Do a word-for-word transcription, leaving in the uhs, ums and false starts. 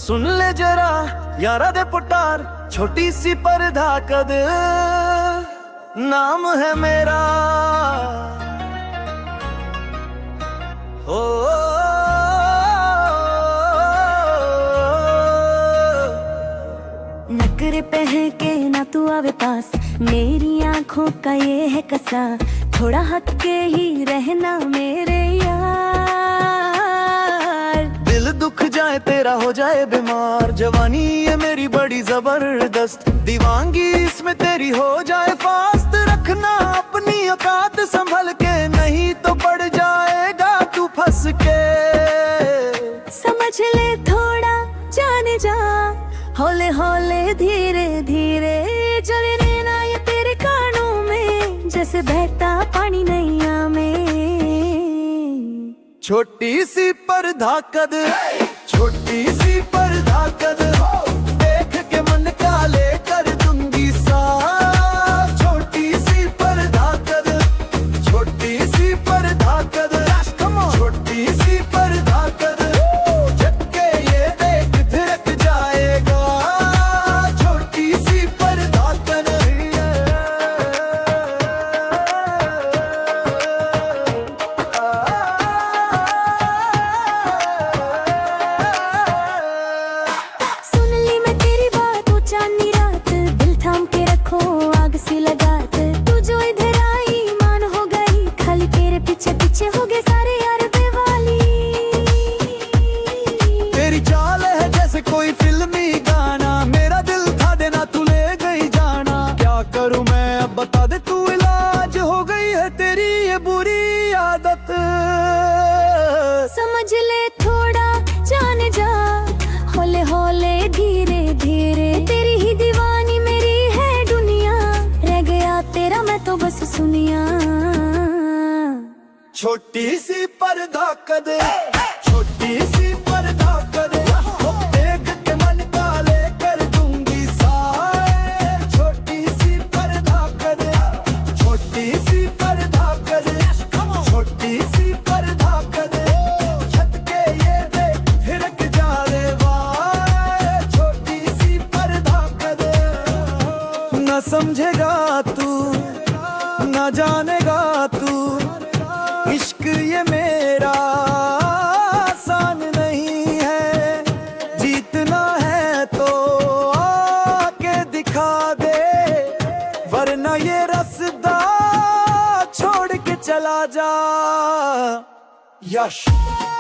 सुन ले जरा यारा दे पुटार, छोटी सी परदा कद नाम है मेरा। ओ नखरे पहन के ना तू आवे पास, मेरी आंखों का ये है कसा, थोड़ा हट के ही रहना मेरे यार। दिल दुख जाए तेरा हो जाए बीमार, जवानी ये मेरी बड़ी जबरदस्त, दीवानगी इसमें तेरी हो जाए फास्ट। रखना अपनी औकात संभल के, नहीं तो पड़ जाएगा तू फंस के। समझ ले थोड़ा जाने जा, हौले हौले धीरे धीरे चले रहना ये तेरे कानों में, जैसे बहता पानी नैया में। छोटी सी परदा कद, छोटी सी परदा कद, देख के मन काले कर दूंगी सा। छोटी सी परदा कद, छोटी सी परदा कद, छोटी सी परदा कद, झटके ये देख थिरक जाएगा। छोटी सी परदा कद, सुन ली मैं तेरी बात, वो चांदनी रात, दिल थाम के रखो आग सी लगात। तू जो इधर आई मान हो गई, खाली तेरे पीछे पीछे हो गए सारे यार बेवाली। तेरी चाल है जैसे कोई फिल्मी गाना, मेरा दिल था देना तू ले गई जाना। क्या करूं मैं अब बता दे तू, इलाज हो गई है तेरी ये बुरी आदत। समझ ले थोड़ा जाने जा, हौले हौले धीरे धीरे, तेरी ही दीवानी मेरी है दुनिया, रह गया तेरा मैं तो बस सुनिया। छोटी सी परदा कद, छोटी सी परदा कद, देख के मन काले कर दूंगी साए। छोटी सी परदा कद, छोटी सी परदा कद, छोटी सी परदा कद, झटके ये देख थिरक जाने वाए। छोटी सी परदा कद, न समझेगा तू न जानेगा तू, इश्क ये मेरा आसान नहीं है। जीतना है तो आके दिखा दे, वरना ये रास्ता छोड़ के चला जा। यश